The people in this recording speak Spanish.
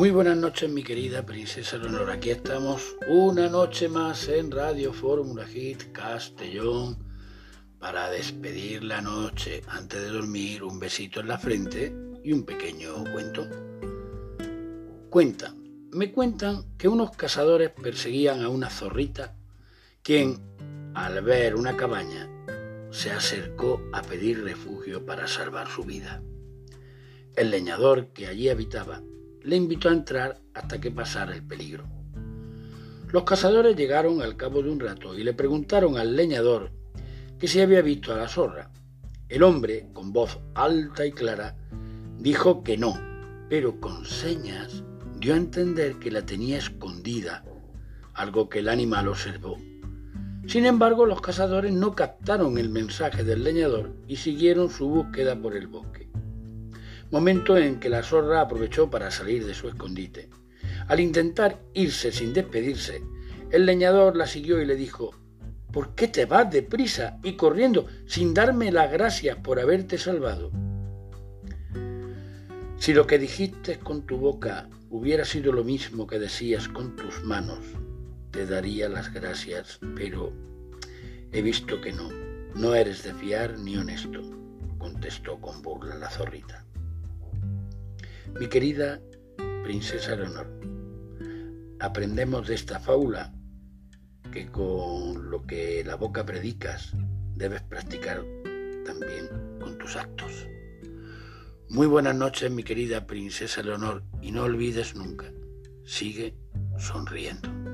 Muy buenas noches, mi querida princesa Leonor. Aquí estamos una noche más en Radio Fórmula Hit Castellón para despedir la noche. Antes de dormir, un besito en la frente y un pequeño cuento. Me cuentan que unos cazadores perseguían a una zorrita, quien, al ver una cabaña, se acercó a pedir refugio para salvar su vida. El leñador que allí habitaba le invitó a entrar hasta que pasara el peligro. Los cazadores llegaron al cabo de un rato y le preguntaron al leñador que si había visto a la zorra. El hombre, con voz alta y clara, dijo que no, pero con señas dio a entender que la tenía escondida, algo que el animal observó. Sin embargo, los cazadores no captaron el mensaje del leñador y siguieron su búsqueda por el bosque. Momento en que la zorra aprovechó para salir de su escondite. Al intentar irse sin despedirse, el leñador la siguió y le dijo: «¿Por qué te vas deprisa y corriendo sin darme las gracias por haberte salvado? Si lo que dijiste con tu boca hubiera sido lo mismo que decías con tus manos, te daría las gracias, pero he visto que no eres de fiar ni honesto», contestó con burla la zorrita. Mi querida princesa Leonor, aprendemos de esta fábula que con lo que la boca predicas debes practicar también con tus actos. Muy buenas noches, mi querida princesa Leonor, y no olvides nunca, sigue sonriendo.